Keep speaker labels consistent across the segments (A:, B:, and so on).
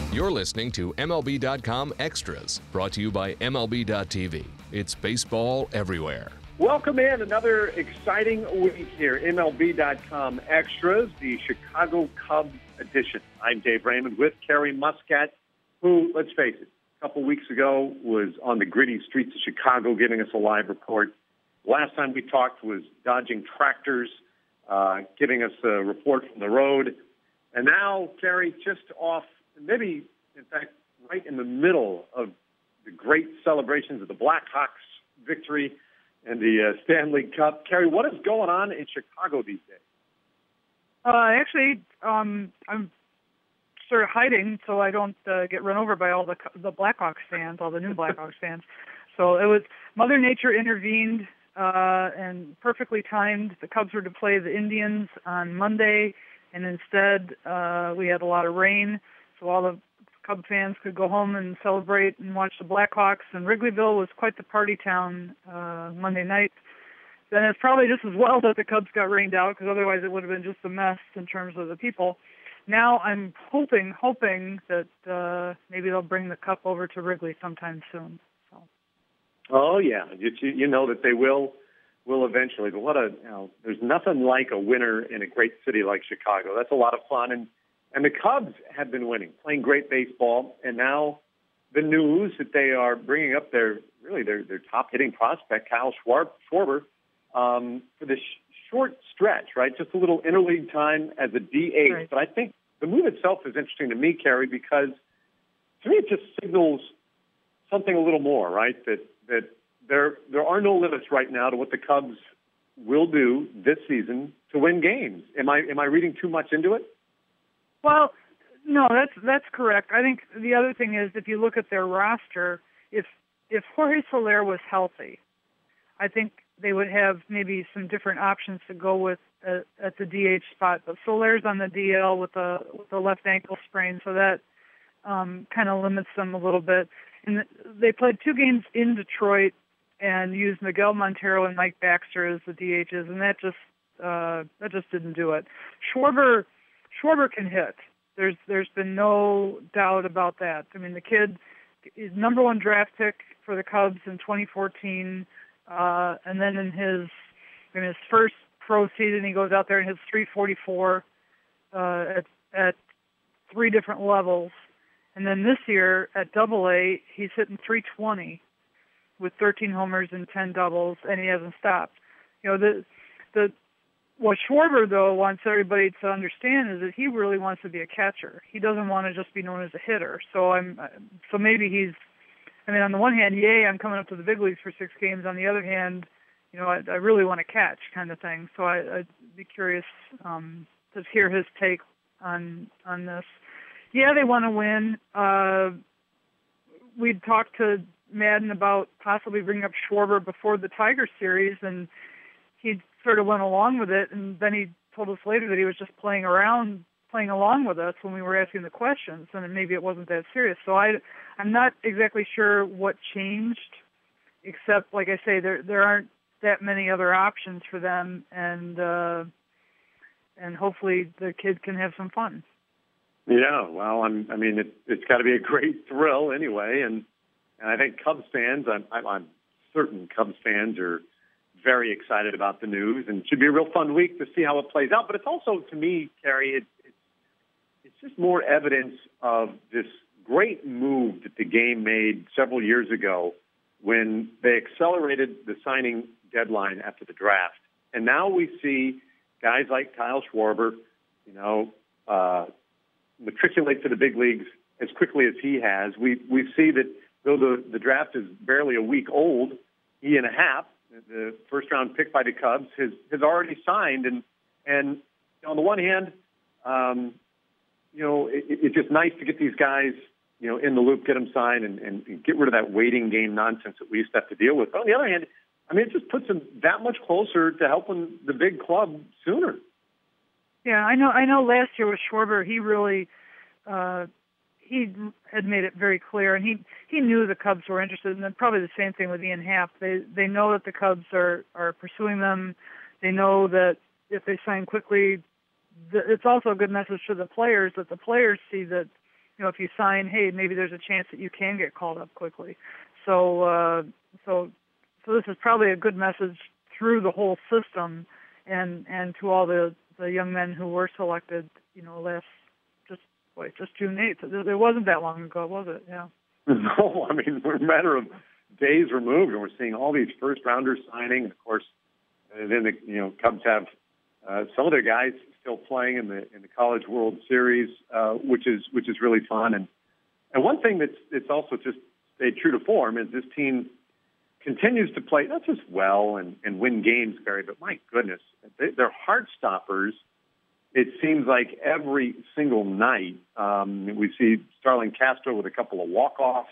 A: You're listening to MLB.com Extras, brought to you by MLB.tv. It's baseball everywhere.
B: Welcome in another exciting week here. MLB.com Extras, the Chicago Cubs edition. I'm Dave Raymond with Kerry Muscat, who, let's face it, a couple weeks ago was on the gritty streets of Chicago giving us a live report. Last time we talked was dodging tractors, giving us a report from the road. And now, Kerry, just off, maybe, in fact, right in the middle of the great celebrations of the Blackhawks victory and the Stanley Cup. Kerry, what is going on in Chicago these days?
C: I'm sort of hiding so I don't get run over by all the Blackhawks fans, all the new Blackhawks fans. So it was Mother Nature intervened and perfectly timed. The Cubs were to play the Indians on Monday, and instead we had a lot of rain, so all the Cub fans could go home and celebrate and watch the Blackhawks. And Wrigleyville was quite the party town Monday night. Then it's probably just as well that the Cubs got rained out, because otherwise it would have been just a mess in terms of the people. Now I'm hoping that maybe they'll bring the Cup over to Wrigley sometime soon. So.
B: Oh yeah, you know that they will eventually. But there's nothing like a winner in a great city like Chicago. That's a lot of fun. And the Cubs have been winning, playing great baseball, and now the news that they are bringing up their top hitting prospect, Kyle Schwarber, for this short stretch, right? Just a little interleague time as a DH. Right. But I think the move itself is interesting to me, Kerry, because to me it just signals something a little more, right? That there are no limits right now to what the Cubs will do this season to win games. Am I reading too much into it?
C: Well, no, that's correct. I think the other thing is, if you look at their roster, if Jorge Soler was healthy, I think they would have maybe some different options to go with at the DH spot. But Soler's on the DL with a left ankle sprain, so that kind of limits them a little bit. And they played 2 games in Detroit and used Miguel Montero and Mike Baxter as the DHs, and that just didn't do it. Schwarber can hit. There's been no doubt about that. I mean, the kid is number 1 draft pick for the Cubs in 2014, and then in his first pro season, he goes out there and hits .344 at 3 different levels, and then this year at Double-A, he's hitting .320 with 13 homers and 10 doubles, and he hasn't stopped. You know, what Schwarber, though, wants everybody to understand is that he really wants to be a catcher. He doesn't want to just be known as a hitter. So maybe on the one hand, yay, I'm coming up to the big leagues for 6 games. On the other hand, I really want to catch, kind of thing. So I'd be curious to hear his take on this. Yeah, they want to win. We'd talked to Madden about possibly bringing up Schwarber before the Tigers series, and he sort of went along with it, and then he told us later that he was just playing along with us when we were asking the questions, and maybe it wasn't that serious. So I'm not exactly sure what changed, except, like I say, there aren't that many other options for them, and hopefully the kid can have some fun.
B: Yeah, well, it's got to be a great thrill anyway, and I think Cubs fans, I'm certain Cubs fans are very excited about the news, and it should be a real fun week to see how it plays out. But it's also, to me, Kerry, it's just more evidence of this great move that the game made several years ago when they accelerated the signing deadline after the draft. And now we see guys like Kyle Schwarber, matriculate to the big leagues as quickly as he has. We see that though the draft is barely a week old, Ian Happ, the first-round pick by the Cubs, has already signed. And on the one hand, it's just nice to get these guys, in the loop, get them signed, and get rid of that waiting game nonsense that we used to have to deal with. But on the other hand, it just puts them that much closer to helping the big club sooner.
C: Yeah, I know. Last year with Schwarber, he really he had made it very clear, and he knew the Cubs were interested, and then probably the same thing with Ian Happ. They know that the Cubs are pursuing them. They know that if they sign quickly, it's also a good message to the players, that the players see that if you sign, hey, maybe there's a chance that you can get called up quickly. So this is probably a good message through the whole system, and to all the young men who were selected, just June 8th. It wasn't that long ago, was it? Yeah.
B: No, I mean, we're a matter of days removed, and we're seeing all these first-rounders signing. And of course, then the Cubs have some of their guys still playing in the College World Series, which is really fun. And one thing that's also just stayed true to form is this team continues to play not just well and win games, Barry, but my goodness, they're heart stoppers. It seems like every single night we see Starlin Castro with a couple of walk-offs.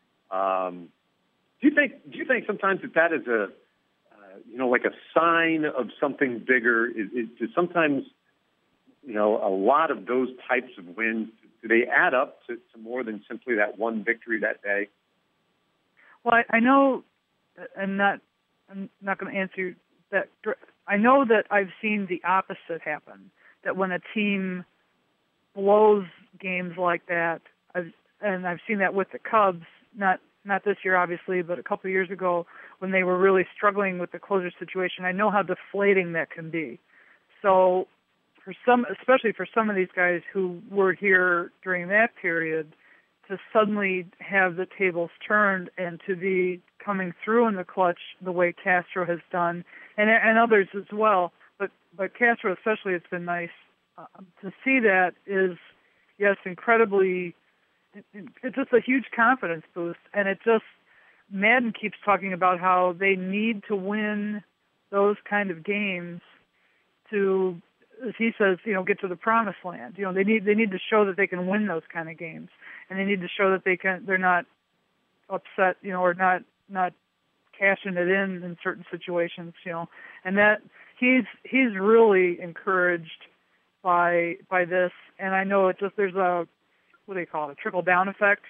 B: Do you think sometimes that is like a sign of something bigger? Is sometimes a lot of those types of wins, do they add up to more than simply that one victory that day?
C: Well, I know, I'm not going to answer that. I know that I've seen the opposite happen. That when a team blows games like that, and I've seen that with the Cubs, not this year obviously, but a couple of years ago when they were really struggling with the closer situation. I know how deflating that can be. So especially for some of these guys who were here during that period, to suddenly have the tables turned and to be coming through in the clutch the way Castro has done, and others as well. But Castro especially, it's been nice to see that is, yes, incredibly, it's just a huge confidence boost. And Madden keeps talking about how they need to win those kind of games to, as he says, get to the promised land. They need to show that they can win those kind of games. And they need to show that they're not upset, or not cashing it in certain situations, and that he's really encouraged by this. And I know there's a, what do you call it, a trickle down effect.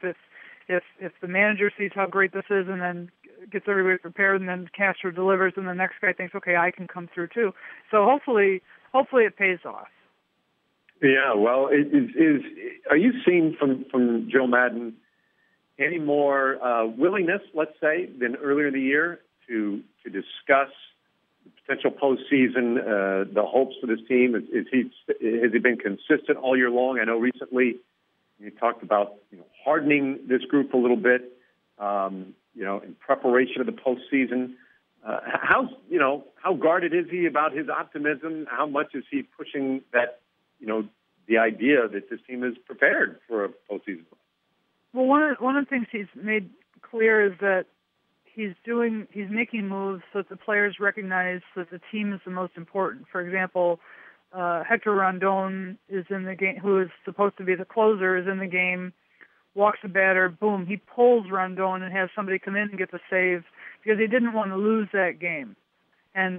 C: If the manager sees how great this is and then gets everybody prepared, and then Castro delivers, and the next guy thinks, okay, I can come through too. So hopefully it pays off.
B: Yeah, well, are you seeing from Joe Madden any more willingness, let's say, than earlier in the year to discuss the potential postseason, the hopes for this team? Has he been consistent all year long? I know recently you talked about hardening this group a little bit, in preparation of the postseason. How guarded is he about his optimism? How much is he pushing that? The idea that this team is prepared for a postseason.
C: Well, one of the things he's made clear is that he's making moves so that the players recognize that the team is the most important. For example, Hector Rondon is in the game, who is supposed to be the closer, is in the game, walks the batter, boom, he pulls Rondon and has somebody come in and get the save because he didn't want to lose that game. And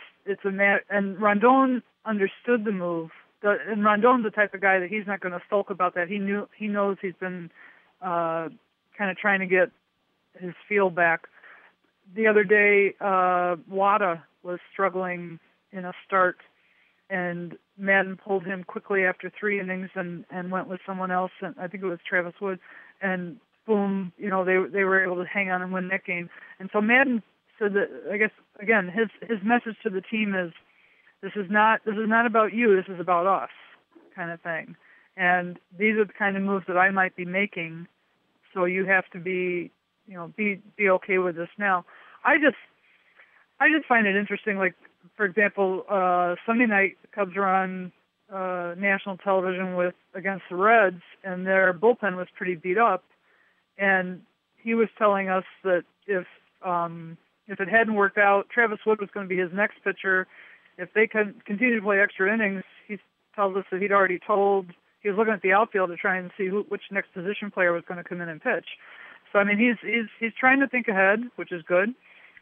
C: Rondon understood the move. And Rondon's the type of guy that he's not going to sulk about that. He knows he's been kind of trying to get his feel back. The other day, Wada was struggling in a start, and Madden pulled him quickly after 3 innings and went with someone else, and I think it was Travis Wood, and boom, they were able to hang on and win that game. And so Madden said that, I guess, again, his message to the team is, This is not about you. This is about us, kind of thing. And these are the kind of moves that I might be making. So you have to be okay with this now. I just find it interesting. Like, for example, Sunday night, the Cubs were on national television against the Reds, and their bullpen was pretty beat up. And he was telling us that if it hadn't worked out, Travis Wood was going to be his next pitcher. If they can continue to play extra innings, he tells us that he was looking at the outfield to try and see which next position player was going to come in and pitch. So I mean, he's trying to think ahead, which is good.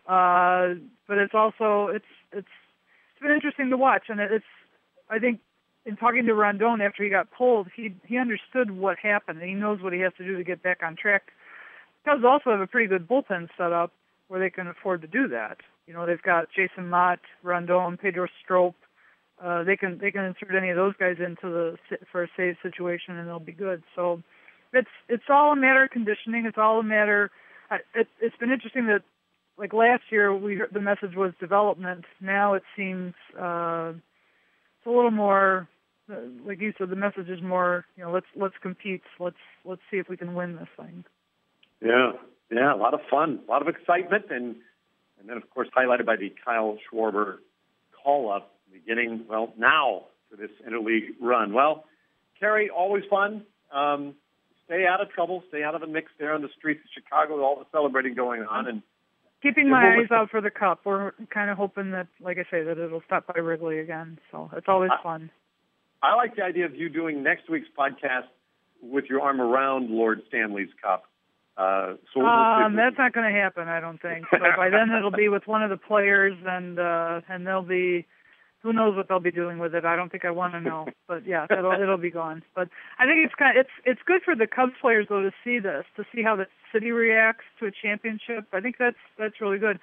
C: But it's also it's been interesting to watch, and I think in talking to Rondon after he got pulled, he understood what happened, and he knows what he has to do to get back on track. Cubs also have a pretty good bullpen set up where they can afford to do that. They've got Jason Mott, Rondon, Pedro Strop, they can insert any of those guys for a save situation, and they'll be good. So it's all a matter of conditioning. It's all a matter. It's been interesting that, like last year, the message was development. Now it seems it's a little more, like you said, the message is more, let's compete. Let's see if we can win this thing.
B: Yeah, a lot of fun, a lot of excitement, and then of course highlighted by the Kyle Schwarber call-up beginning now for this interleague run. Well, Carrie, always fun. Stay out of trouble. Stay out of the mix there on the streets of Chicago with all the celebrating going on, and
C: keeping my eyes out for the Cup. We're kind of hoping that, like I say, that it'll stop by Wrigley again. So it's always fun.
B: I like the idea of you doing next week's podcast with your arm around Lord Stanley's Cup.
C: That's not going to happen, I don't think. So by then it'll be with one of the players, and they'll be, who knows what they'll be doing with it. I don't think I want to know, but yeah, it'll be gone. But I think it's good for the Cubs players though to see this, to see how the city reacts to a championship. I think that's really good.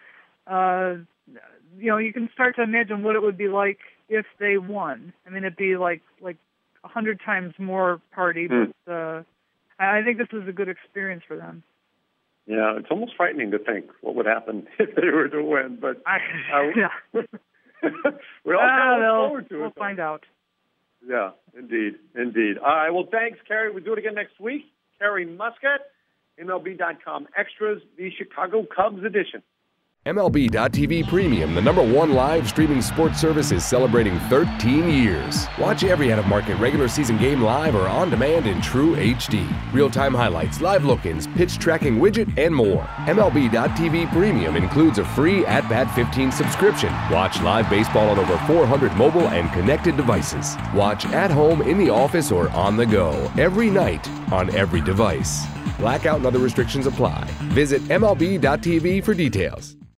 C: You can start to imagine what it would be like if they won. I mean, it'd be like 100 times more party, but I think this is a good experience for them.
B: Yeah, it's almost frightening to think what would happen if they were to win, but we all kind of look forward to it.
C: We'll find out.
B: Yeah, indeed. All right, well, thanks, Carrie. We'll do it again next week. Carrie Muskat, MLB.com Extras, the Chicago Cubs edition.
A: MLB.tv Premium, the #1 live streaming sports service, is celebrating 13 years. Watch every out-of-market regular season game live or on demand in true HD. Real-time highlights, live look-ins, pitch tracking widget, and more. MLB.tv Premium includes a free At-Bat 15 subscription. Watch live baseball on over 400 mobile and connected devices. Watch at home, in the office, or on the go, every night, on every device. Blackout and other restrictions apply. Visit MLB.tv for details.